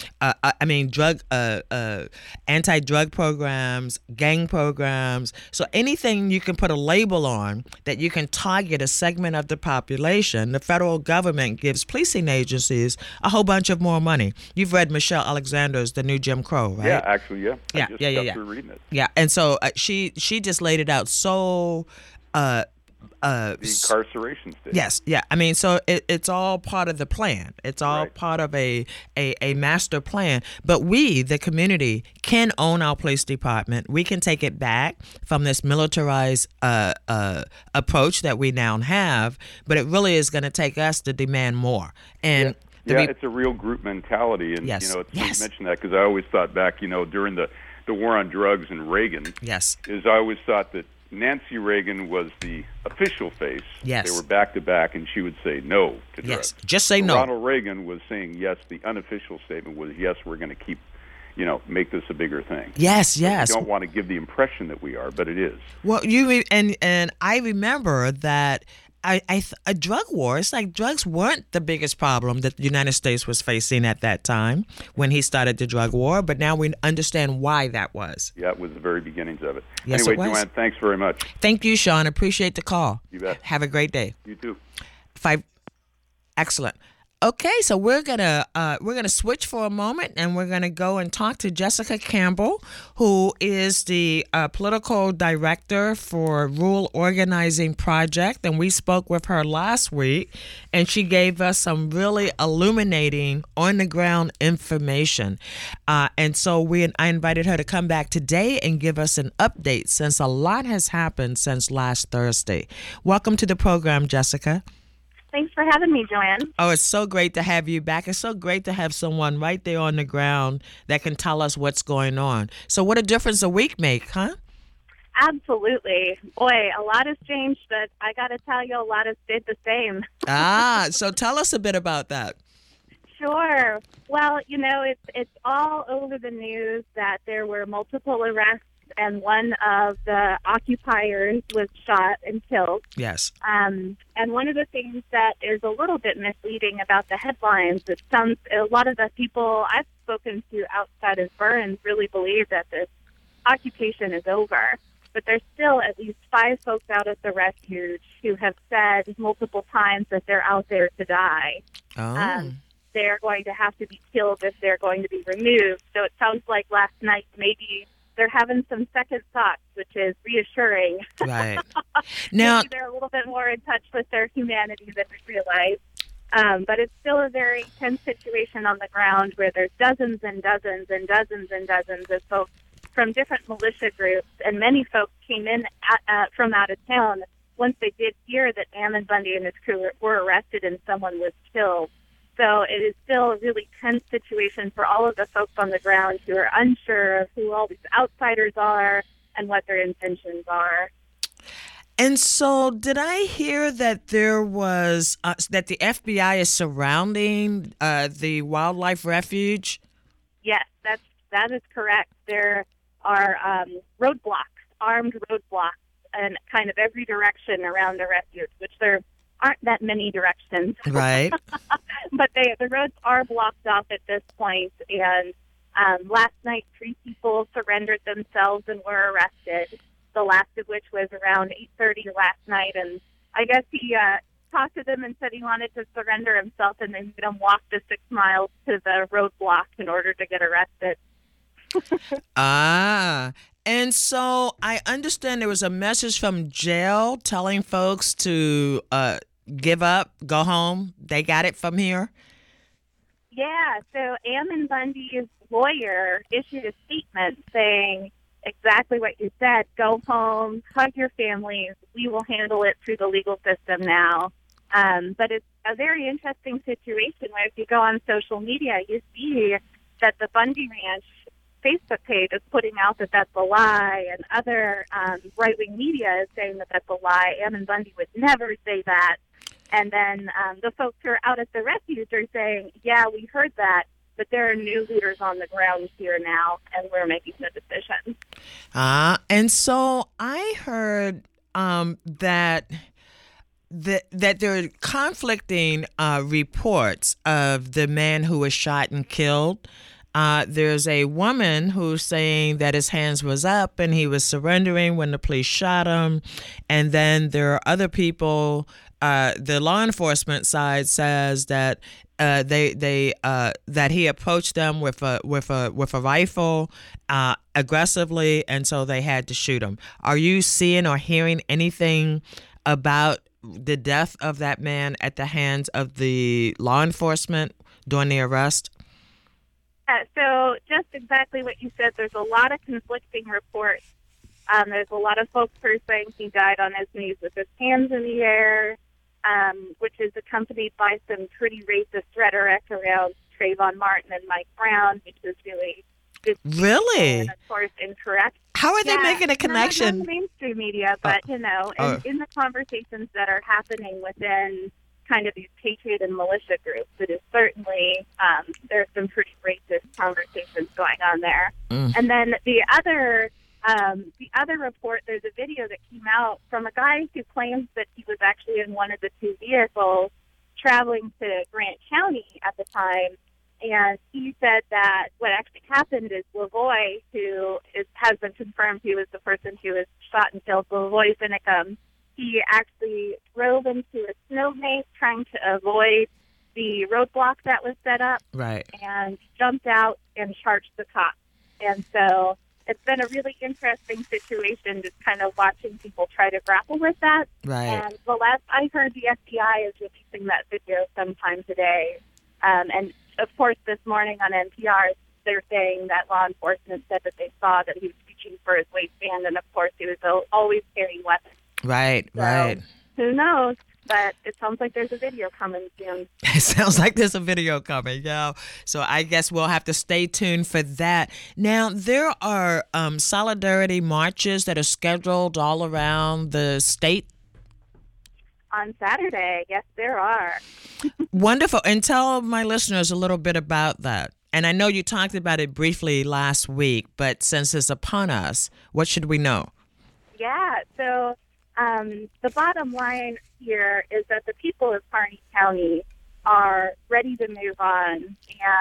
K: anti-drug programs, gang programs. So anything you can put a label on that you can target a segment of the population, the federal government gives policing agencies a whole bunch of more money. You've read Michelle Alexander's The New Jim Crow, right?
N: Yeah, actually, yeah. I just got through reading it.
K: Yeah, and so she just laid it out so
N: the incarceration state.
K: Yes, yeah. I mean, so it's all part of the plan. It's all part of a master plan. But we, the community, can own our police department. We can take it back from this militarized approach that we now have. But it really is going to take us to demand more. And
N: it's a real group mentality. And you mentioned that because I always thought back, during the war on drugs and Reagan.
K: Yes,
N: is I always thought that Nancy Reagan was the official face.
K: Yes.
N: They were back to back, and she would say no to drugs.
K: Yes, just say no.
N: Ronald Reagan was saying yes. The unofficial statement was yes, we're going to keep, make this a bigger thing.
K: Yes.
N: We don't want to give the impression that we are, but it is.
K: Well, and I remember that a drug war. It's like drugs weren't the biggest problem that the United States was facing at that time when he started the drug war, but now we understand why that was.
N: Yeah, it was the very beginnings of it.
K: Yes,
N: anyway,
K: it was.
N: Joanne, thanks very much.
K: Thank you, Sean. Appreciate the call.
N: You bet.
K: Have a great day.
N: You too.
K: Excellent. Okay, so we're gonna switch for a moment, and we're gonna go and talk to Jessica Campbell, who is the political director for Rural Organizing Project, and we spoke with her last week, and she gave us some really illuminating on-the-ground information, and so I invited her to come back today and give us an update since a lot has happened since last Thursday. Welcome to the program, Jessica.
O: Thanks for having me, Joanne.
K: Oh, it's so great to have you back. It's so great to have someone right there on the ground that can tell us what's going on. So what a difference a week make, huh?
O: Absolutely. Boy, a lot has changed, but I got to tell you, a lot has stayed the same.
K: So tell us a bit about that.
O: Sure. Well, it's all over the news that there were multiple arrests, and one of the occupiers was shot and killed.
K: Yes.
O: And one of the things that is a little bit misleading about the headlines, a lot of the people I've spoken to outside of Burns really believe that this occupation is over. But there's still at least 5 folks out at the refuge who have said multiple times that they're out there to die.
K: Oh.
O: They're going to have to be killed if they're going to be removed. So it sounds like last night maybe they're having some second thoughts, which is reassuring.
K: Right. Now,
O: maybe they're a little bit more in touch with their humanity than we realize. But it's still a very tense situation on the ground where there's dozens and dozens and dozens and dozens of folks from different militia groups, and many folks came in from out of town once they did hear that Ammon Bundy and his crew were arrested and someone was killed. So it is still a really tense situation for all of the folks on the ground who are unsure of who all these outsiders are and what their intentions are.
K: And so did I hear that there was, that the FBI is surrounding the wildlife refuge?
O: Yes, that is correct. There are roadblocks, armed roadblocks, in kind of every direction around the refuge, which there aren't that many directions.
K: Right.
O: But the roads are blocked off at this point, and last night 3 people surrendered themselves and were arrested, the last of which was around 8:30 last night, and I guess he talked to them and said he wanted to surrender himself, and they made him walk the 6 miles to the roadblock in order to get arrested.
K: And so I understand there was a message from jail telling folks to give up, go home. They got it from here?
O: Yeah, so Ammon Bundy's lawyer issued a statement saying exactly what you said. Go home, hug your families. We will handle it through the legal system now. But it's a very interesting situation where if you go on social media, you see that the Bundy Ranch Facebook page is putting out that that's a lie, and other right-wing media is saying that that's a lie. Ammon Bundy would never say that. And then the folks who are out at the refuge are saying, yeah, we heard that, but there are new leaders on the ground here now, and we're making the decision.
K: And so I heard that there are conflicting reports of the man who was shot and killed. There's a woman who's saying that his hands was up and he was surrendering when the police shot him. And then there are other people. The law enforcement side says that that he approached them with a rifle aggressively, and so they had to shoot him. Are you seeing or hearing anything about the death of that man at the hands of the law enforcement during the arrest?
O: So just exactly what you said. There's a lot of conflicting reports. There's a lot of folks who are saying he died on his knees with his hands in the air, which is accompanied by some pretty racist rhetoric around Trayvon Martin and Mike Brown, which is really
K: really,
O: and of course, incorrect.
K: How are they making a connection?
O: Not the mainstream media, but in the conversations that are happening within kind of these patriot and militia groups, it is certainly there's some pretty racist conversations going on there. And then the other The other report, there's a video that came out from a guy who claims that he was actually in one of the two vehicles traveling to Grant County at the time. And he said that what actually happened is Lavoy, has been confirmed he was the person who was shot and killed, Lavoy Finicum, he actually drove into a snow maze trying to avoid the roadblock that was set up.
K: Right.
O: And jumped out and charged the cops. And so it's been a really interesting situation, just kind of watching people try to grapple with that.
K: Right.
O: And the last I heard, the FBI is releasing that video sometime today. And, of course, this morning on NPR, they're saying that law enforcement said that they saw that he was reaching for his waistband, and, of course, he was always carrying weapons.
K: Right,
O: so,
K: right.
O: Who knows? But it sounds like there's a video coming soon.
K: It sounds like there's a video coming, yeah. So I guess we'll have to stay tuned for that. Now, there are solidarity marches that are scheduled all around the state.
O: On Saturday, yes, there are.
K: Wonderful. And tell my listeners a little bit about that. And I know you talked about it briefly last week, but since it's upon us, what should we know?
O: Yeah, so the bottom line here is that the people of Harney County are ready to move on.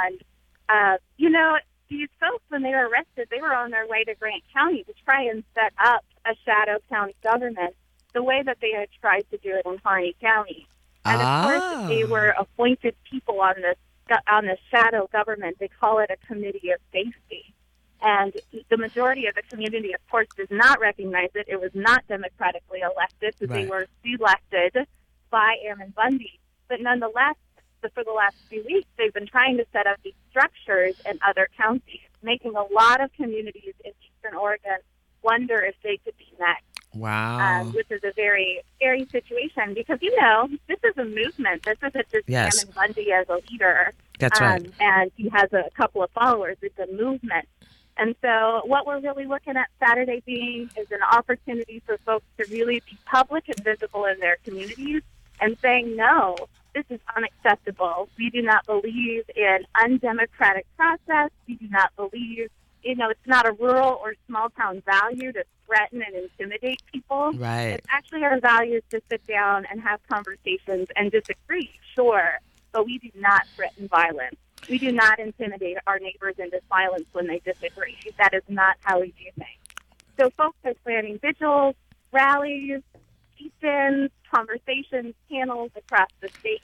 O: And, these folks, when they were arrested, they were on their way to Grant County to try and set up a shadow county government the way that they had tried to do it in Harney County. And, of course, they were appointed people on this shadow government. They call it a committee of safety. And the majority of the community, of course, does not recognize it. It was not democratically elected, so They were elected by Ammon Bundy. But nonetheless, for the last few weeks, they've been trying to set up these structures in other counties, making a lot of communities in Eastern Oregon wonder if they could be next.
K: Wow.
O: Which is a very scary situation because, this is a movement. This isn't just Ammon Bundy as a leader.
K: That's right.
O: And he has a couple of followers. It's a movement. And so what we're really looking at Saturday being is an opportunity for folks to really be public and visible in their communities and saying, no, this is unacceptable. We do not believe in undemocratic process. We do not believe, it's not a rural or small town value to threaten and intimidate people.
K: Right.
O: It's actually our value to sit down and have conversations and disagree, sure, but we do not threaten violence. We do not intimidate our neighbors into silence when they disagree. That is not how we do things. So folks are planning vigils, rallies, teach-ins, conversations, panels across the state.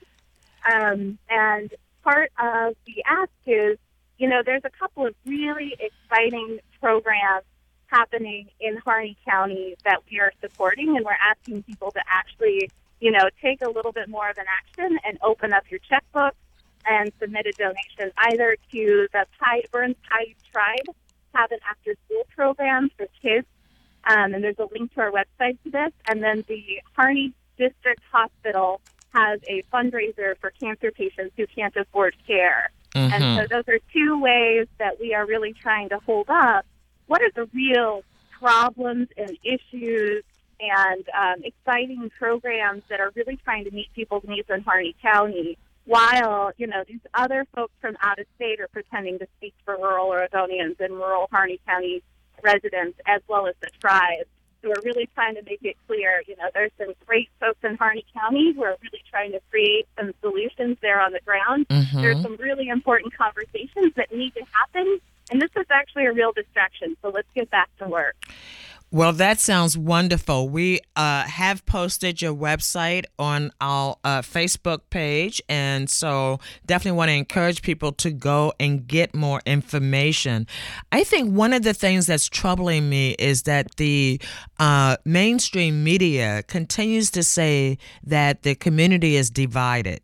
O: And part of the ask is, there's a couple of really exciting programs happening in Harney County that we are supporting, and we're asking people to actually, take a little bit more of an action and open up your checkbook and submit a donation either to the Burns Paiute Tribe, have an after-school program for kids, and there's a link to our website to this, and then the Harney District Hospital has a fundraiser for cancer patients who can't afford care. Mm-hmm. And so those are two ways that we are really trying to hold up what are the real problems and issues and exciting programs that are really trying to meet people's needs in Harney County, while, these other folks from out of state are pretending to speak for rural Oregonians and rural Harney County residents, as well as the tribes. So we're really trying to make it clear, there's some great folks in Harney County who are really trying to create some solutions there on the ground. Mm-hmm. There's some really important conversations that need to happen, and this is actually a real distraction. So let's get back to work.
K: Well, that sounds wonderful. We have posted your website on our Facebook page, and so definitely want to encourage people to go and get more information. I think one of the things that's troubling me is that the mainstream media continues to say that the community is divided,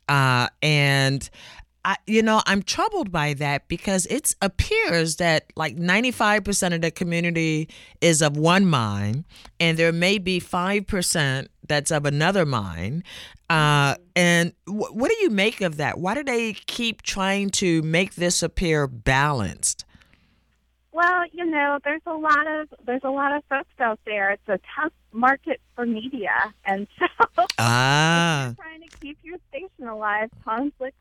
K: and I'm troubled by that because it appears that like 95% of the community is of one mind, and there may be 5% that's of another mind. And what do you make of that? Why do they keep trying to make this appear balanced?
O: Well, there's a lot of folks out there. It's a tough market for media, and so you're trying to keep your station alive. Conflicts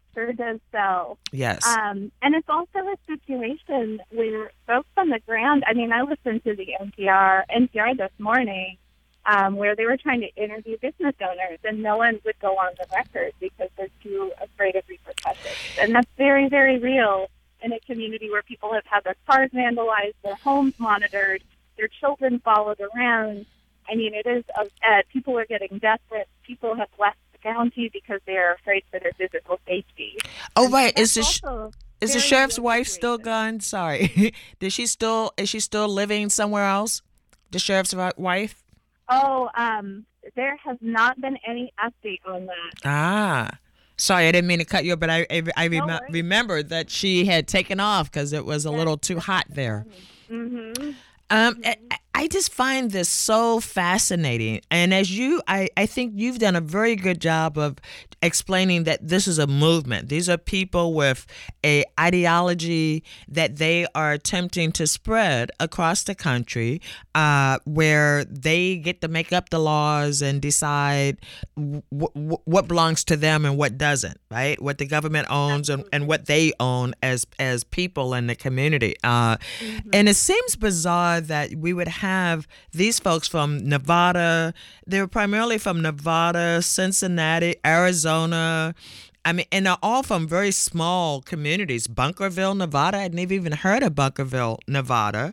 O: sure does so.
K: Yes.
O: And it's also a situation where folks on the ground, I mean, I listened to the NPR this morning, where they were trying to interview business owners, and no one would go on the record because they're too afraid of repercussions. And that's very, very real in a community where people have had their cars vandalized, their homes monitored, their children followed around. I mean, it is, people are getting desperate. People have left the county because they are afraid for their physical safety.
K: Oh, and right. Is the sheriff's wife still gone? Sorry. Is she still living somewhere else? The sheriff's wife?
O: Oh, there has not been any update on that.
K: Sorry, I didn't mean to cut you, but I remembered that she had taken off because it was a little too hot there.
O: Mm-hmm.
K: I just find this so fascinating. And as I think you've done a very good job of explaining that this is a movement. These are people with a ideology that they are attempting to spread across the country, where they get to make up the laws and decide what belongs to them and what doesn't, right? What the government owns and what they own as people in the community. And it seems bizarre that we would have these folks from Nevada. They were primarily from Nevada, Cincinnati, Arizona. I mean, and they're all from very small communities. Bunkerville, Nevada. I'd never even heard of Bunkerville, Nevada.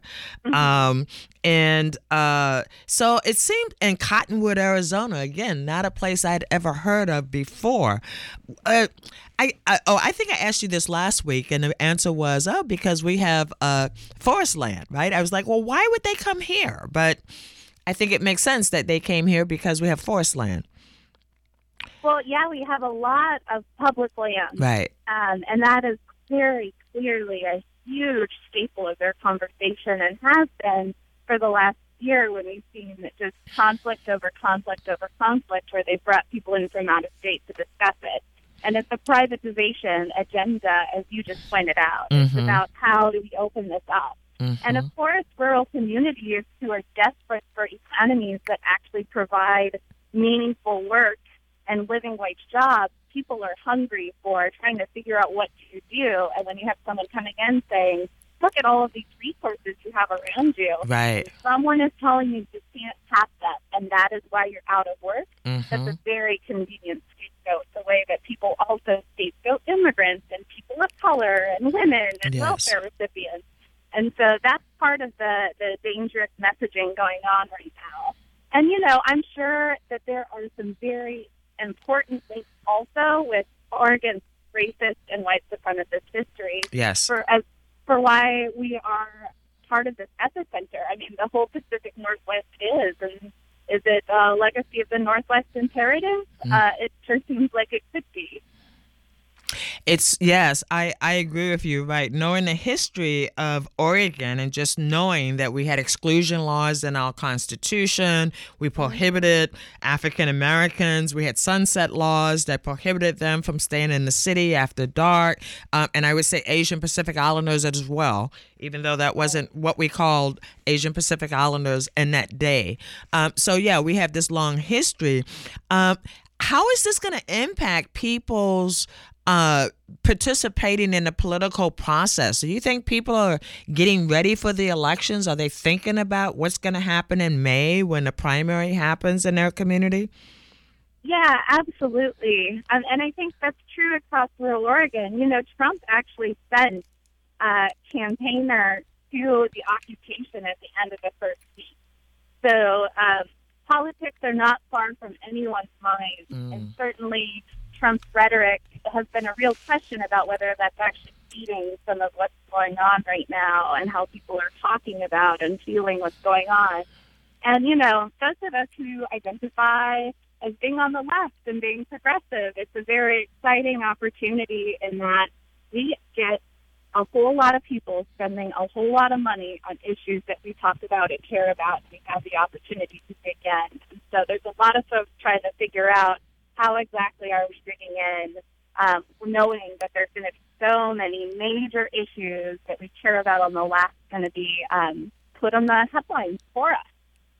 K: So it seemed, in Cottonwood, Arizona, again, not a place I'd ever heard of before. I think I asked you this last week, and the answer was, because we have forest land, right? I was like, well, why would they come here? But I think it makes sense that they came here because we have forest land.
O: Well, yeah, we have a lot of public land.
K: Right.
O: And that is very clearly a huge staple of their conversation, and has been for the last year, when we've seen just conflict over conflict over conflict, where they've brought people in from out of state to discuss it. And it's a privatization agenda, as you just pointed out. It's about how do we open this up. And of course, rural communities who are desperate for economies that actually provide meaningful work and living wage jobs, people are hungry for trying to figure out what to do. And when you have someone coming in saying, look at all of these resources you have around you.
K: Right.
O: Someone is telling you can't have that, and that is why you're out of work. That's a very convenient scapegoat, the way that people also scapegoat immigrants and people of color and women and welfare recipients. And so that's part of the dangerous messaging going on right now. And, I'm sure that there are some very important links also with Oregon's racist and white supremacist history.
K: Yes.
O: For why we are part of this epicenter. I mean, the whole Pacific Northwest is. And is it a legacy of the Northwest imperative? It sure seems like it could be.
K: Yes, I agree with you, right. Knowing the history of Oregon and just knowing that we had exclusion laws in our Constitution, we prohibited African Americans, we had sunset laws that prohibited them from staying in the city after dark, and I would say Asian Pacific Islanders as well, even though that wasn't what we called Asian Pacific Islanders in that day. So yeah, we have this long history. How is this going to impact people's participating in the political process? Do you think people are getting ready for the elections? Are they thinking about what's going to happen in May when the primary happens in their community?
O: Yeah, absolutely. And I think that's true across rural Oregon. Trump actually sent a campaigner to the occupation at the end of the first week. So politics are not far from anyone's mind. And certainly Trump's rhetoric has been a real question about whether that's actually feeding some of what's going on right now and how people are talking about and feeling what's going on. And, those of us who identify as being on the left and being progressive, it's a very exciting opportunity in that we get a whole lot of people spending a whole lot of money on issues that we talk about and care about, and we have the opportunity to dig in. And so there's a lot of folks trying to figure out how exactly are we digging in, knowing that there's going to be so many major issues that we care about on the left going to be put on the headlines for us.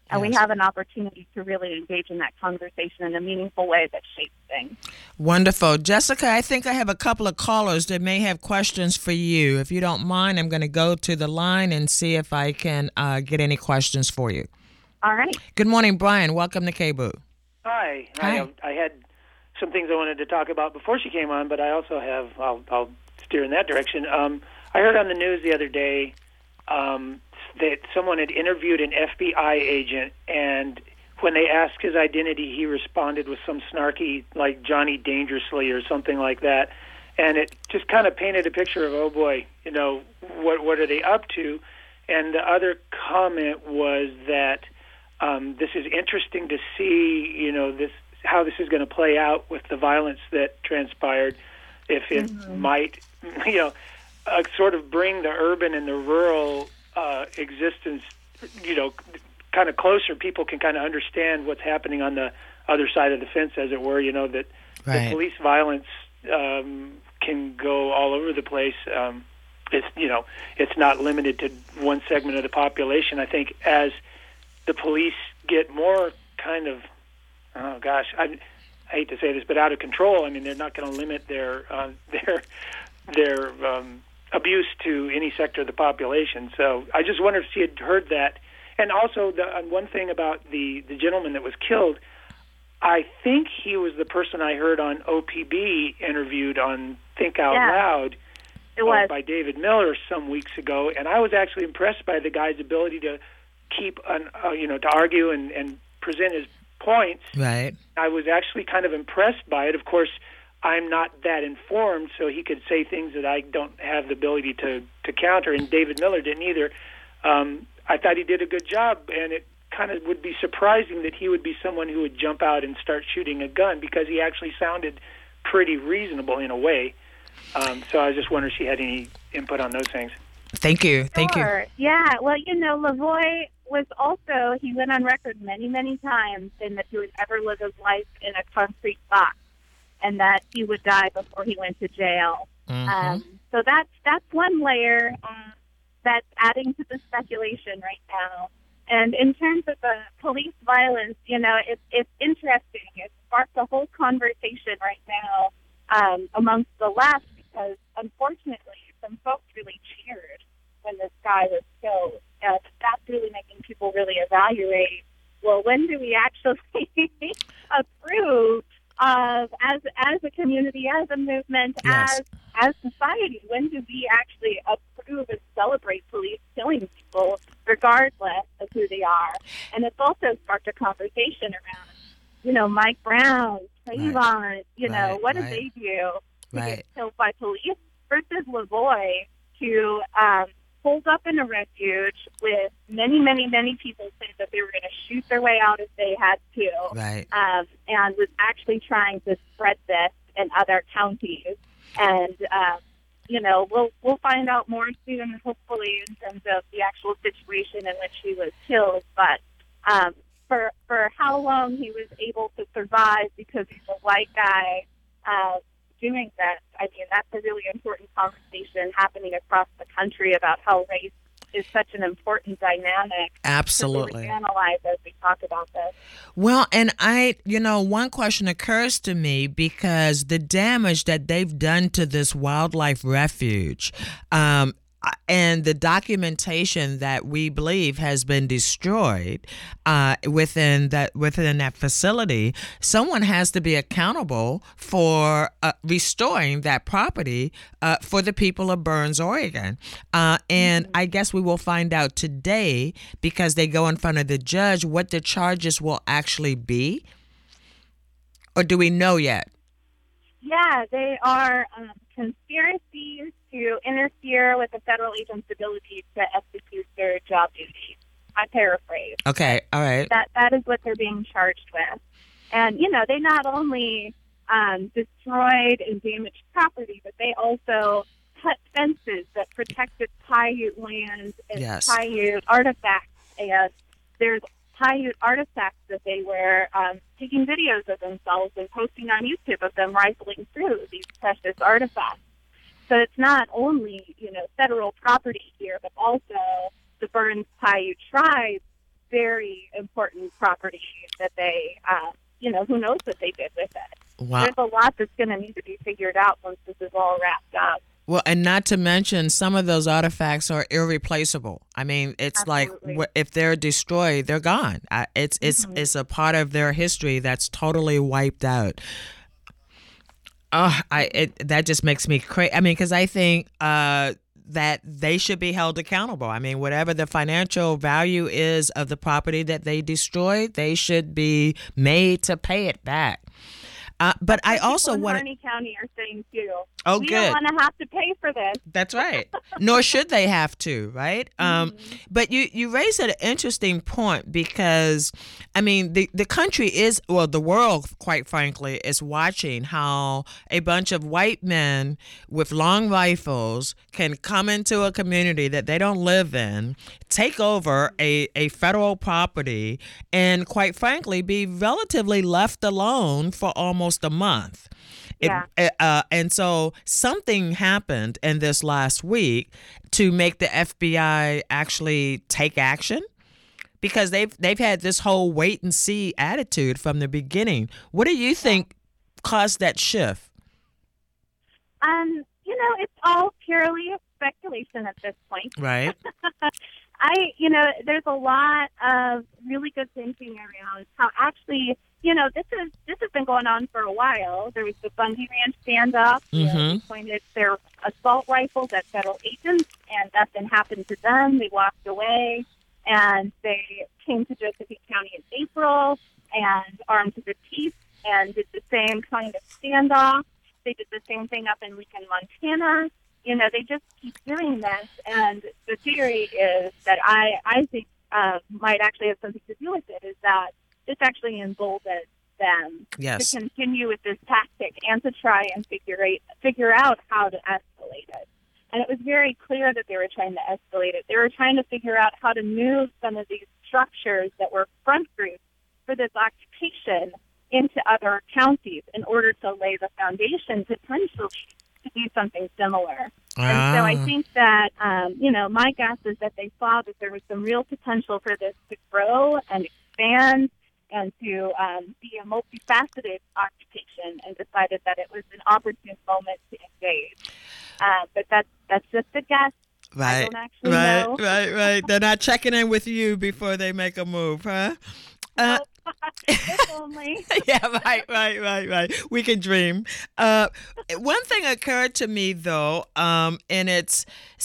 O: And we have an opportunity to really engage in that conversation in a meaningful way that shapes things.
K: Wonderful. Jessica, I think I have a couple of callers that may have questions for you. If you don't mind, I'm going to go to the line and see if I can get any questions for you.
O: All right.
K: Good morning, Brian. Welcome to KBOO.
P: Hi.
K: Hi.
P: I had some things I wanted to talk about before she came on, but I also have, I'll steer in that direction. I heard on the news the other day that someone had interviewed an FBI agent, and when they asked his identity, he responded with some snarky, like Johnny Dangerously or something like that. And it just kind of painted a picture of, oh boy, you know, what are they up to? And the other comment was that this is interesting to see, you know, how this is going to play out with the violence that transpired, if it might, you know, sort of bring the urban and the rural existence, you know, kind of closer. People can kind of understand what's happening on the other side of the fence, as it were, you know, that the police violence can go all over the place. It's, you know, it's not limited to one segment of the population. I think as the police get more kind of, oh gosh, I hate to say this, but out of control. I mean, they're not going to limit their abuse to any sector of the population. So I just wonder if she had heard that. And also, one thing about the gentleman that was killed, I think he was the person I heard on OPB interviewed on Think Out Loud.
O: It was
P: by David Miller some weeks ago, and I was actually impressed by the guy's ability to keep, you know, to argue and present his points.
K: Right.
P: I was actually kind of impressed by it. Of course, I'm not that informed, so he could say things that I don't have the ability to counter, and David Miller didn't either. I thought he did a good job, and it kind of would be surprising that he would be someone who would jump out and start shooting a gun, because he actually sounded pretty reasonable in a way. So I was just wondering if she had any input on those things.
K: Thank you. Thank you.
O: Yeah, well, you know, Lavoie was also, he went on record many, many times saying that he would never live his life in a concrete box and that he would die before he went to jail. So that's one layer that's adding to the speculation right now. And in terms of the police violence, you know, it's interesting. It sparked a whole conversation right now amongst the left, because unfortunately some folks really cheered when this guy was killed. And that's really making people really evaluate, well, when do we actually approve of, as a community, as a movement, as society, when do we actually approve and celebrate police killing people regardless of who they are? And it's also sparked a conversation around, you know, Mike Brown, Trayvon, you know, what did they do to get killed by police, versus Lavoie, who pulled up in a refuge with many, many, many people saying that they were going to shoot their way out if they had to, and was actually trying to spread this in other counties. And you know, we'll find out more soon, hopefully, in terms of the actual situation in which he was killed. But for how long he was able to survive because he's a white guy doing this, I mean, that's a really important conversation happening across the country about how race is such an important dynamic.
K: Absolutely.
O: To analyze as we talk about this.
K: Well, and one question occurs to me, because the damage that they've done to this wildlife refuge, and the documentation that we believe has been destroyed within that facility, someone has to be accountable for restoring that property for the people of Burns, Oregon. And I guess we will find out today, because they go in front of the judge, what the charges will actually be. Or do we know yet?
O: Yeah, they are conspiracies to interfere with the federal agent's ability to execute their job duties. I paraphrase.
K: Okay, all right.
O: That is what they're being charged with. And, you know, they not only destroyed and damaged property, but they also cut fences that protected Paiute land and Paiute artifacts. And there's Paiute artifacts that they were taking videos of themselves and posting on YouTube of them rifling through these precious artifacts. So it's not only, you know, federal property here, but also the Burns Paiute tribe very important property that they, who knows what they did with it.
K: Wow.
O: There's a lot that's going to need to be figured out once this is all wrapped up.
K: Well, and not to mention, some of those artifacts are irreplaceable. I mean, it's
O: Absolutely.
K: like if they're destroyed, they're gone. It's a part of their history that's totally wiped out. Oh, that just makes me crazy. I mean, because I think that they should be held accountable. I mean, whatever the financial value is of the property that they destroyed, they should be made to pay it back. But I also want
O: Harney County are saying too.
K: Oh,
O: we
K: good.
O: don't want to have to pay for this.
K: That's right. Nor should they have to, right? But you raise an interesting point because, I mean, the country is, well, the world, quite frankly, is watching how a bunch of white men with long rifles can come into a community that they don't live in, take over a federal property, and quite frankly, be relatively left alone for almost a month. And so something happened in this last week to make the FBI actually take action, because they've had this whole wait and see attitude from the beginning. What do you think caused that shift?
O: It's all purely speculation at this point.
K: Right.
O: There's a lot of really good thinking around how actually, this has been going on for a while. There was the Bundy Ranch standoff. They pointed their assault rifles at federal agents, and nothing happened to them. They walked away, and they came to Josephine County in April and armed to the teeth and did the same kind of standoff. They did the same thing up in Lincoln, Montana. They just keep doing this, and the theory is that I think might actually have something to do with it, is that this actually emboldens them to continue with this tactic and to try and figure out how to escalate it. And it was very clear that they were trying to escalate it. They were trying to figure out how to move some of these structures that were front groups for this occupation into other counties in order to lay the foundation potentially to do something similar. And so I think that, my guess is that they saw that there was some real potential for this to grow and expand and to be a multifaceted occupation, and decided that it was an opportune moment to engage. But that's just a guess.
K: Right.
O: I don't actually know.
K: Right. They're not checking in with you before they make a move, huh?
O: If only.
K: Yeah, right. We can dream. One thing occurred to me though, and it's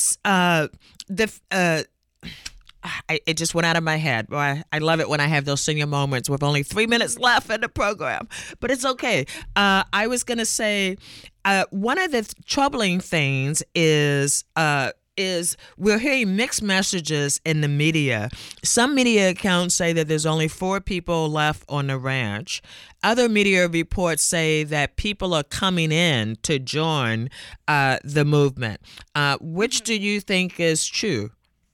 K: it just went out of my head. Boy, I love it when I have those senior moments with only 3 minutes left in the program, but it's okay. I was gonna say one of the troubling things is we're hearing mixed messages in the media. Some media accounts say that there's only 4 people left on the ranch. Other media reports say that people are coming in to join the movement. Which do you think is true?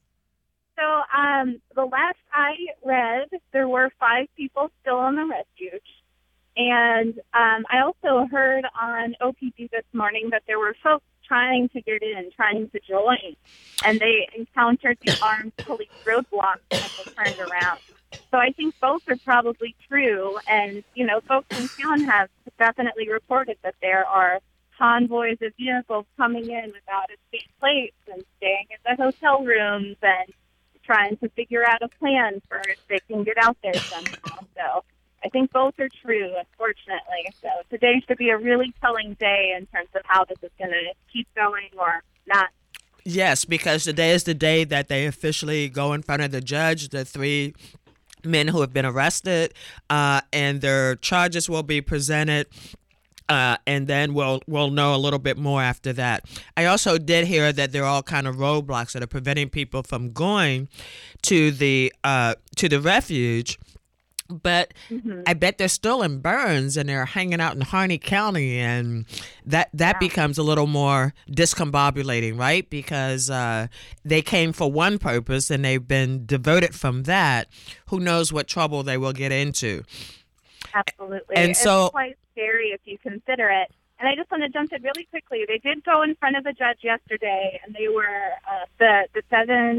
O: So the last I read, there were 5 people still on the refuge. And I also heard on OPB this morning that there were folks trying to get in, trying to join, and they encountered the armed police roadblocks and were turned around. So I think both are probably true, and, folks in town have definitely reported that there are convoys of vehicles coming in without estate plates and staying in the hotel rooms and trying to figure out a plan for if they can get out there somehow. So I think both are true, unfortunately. So today should be a really telling day in terms of how this is going to keep going or not.
K: Yes, because today is the day that they officially go in front of the judge, the 3 men who have been arrested, and their charges will be presented. And then we'll know a little bit more after that. I also did hear that there are all kind of roadblocks that are preventing people from going to the refuge. But I bet they're still in Burns and they're hanging out in Harney County, and that becomes a little more discombobulating, right? Because they came for one purpose and they've been diverted from that. Who knows what trouble they will get into?
O: Absolutely.
K: And so,
O: it's quite scary if you consider it. And I just want to jump in really quickly. They did go in front of the judge yesterday, and they were the 7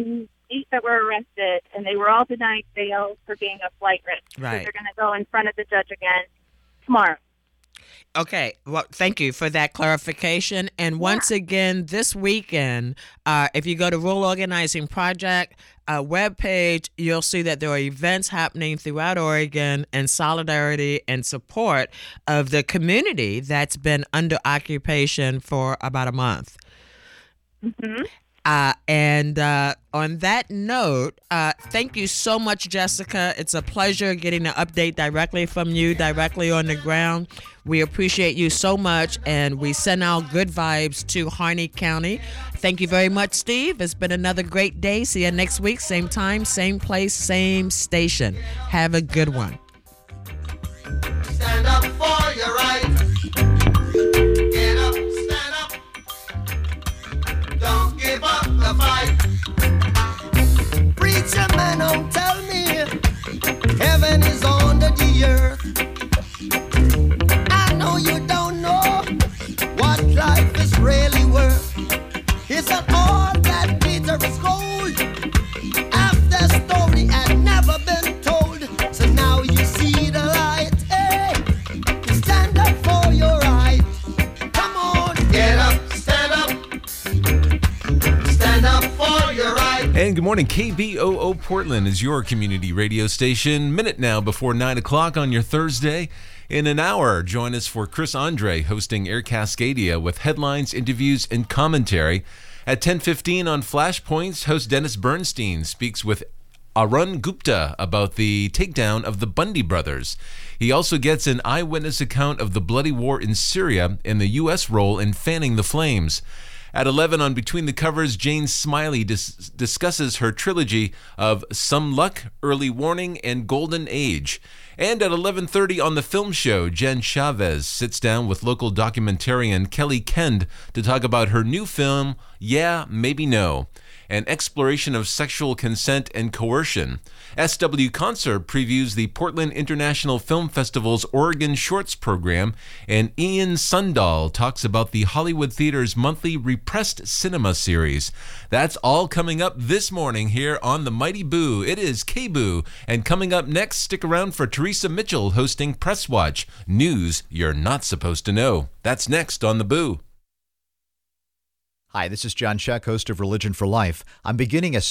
O: 8 that were arrested, and they were all denied bail for being a flight risk.
K: Right.
O: So they're going to go in front of the judge again tomorrow.
K: Okay, well, thank you for that clarification. And once again, this weekend, if you go to Rural Organizing Project webpage, you'll see that there are events happening throughout Oregon in solidarity and support of the community that's been under occupation for about a month.
O: Mm-hmm.
K: And on that note, thank you so much, Jessica. It's a pleasure getting an update directly from you, directly on the ground. We appreciate you so much, and we send out good vibes to Harney County. Thank you very much, Steve. It's been another great day. See you next week, same time, same place, same station. Have a good one.
Q: Stand up for your right. Get up, stand up. Don't give up the fight. Preacher man, don't tell me heaven is under the earth. I know you don't know what life is really worth. It's not all that glitter is gold. Half the story had never been told. So now you see the light. Hey, stand up for your right. Come on, get up, stand up. Stand up for your right.
R: And good morning. KBOO Portland is your community radio station. Minute now before 9 o'clock on your Thursday. In an hour, join us for Chris Andre hosting Air Cascadia with headlines, interviews, and commentary. At 10:15 on Flashpoints, host Dennis Bernstein speaks with Arun Gupta about the takedown of the Bundy brothers. He also gets an eyewitness account of the bloody war in Syria and the U.S. role in fanning the flames. At 11 on Between the Covers, Jane Smiley discusses her trilogy of Some Luck, Early Warning, and Golden Age. And at 11:30 on The Film Show, Jen Chavez sits down with local documentarian Kelly Kend to talk about her new film, Yeah, Maybe No, an exploration of sexual consent and coercion. SW Concert previews the Portland International Film Festival's Oregon Shorts program, and Ian Sundahl talks about the Hollywood Theater's monthly Repressed Cinema series. That's all coming up this morning here on the Mighty Boo. It is K-Boo, and coming up next, stick around for Teresa Mitchell hosting Press Watch, news you're not supposed to know. That's next on the Boo.
S: Hi, this is John Sheck, host of Religion for Life. I'm beginning a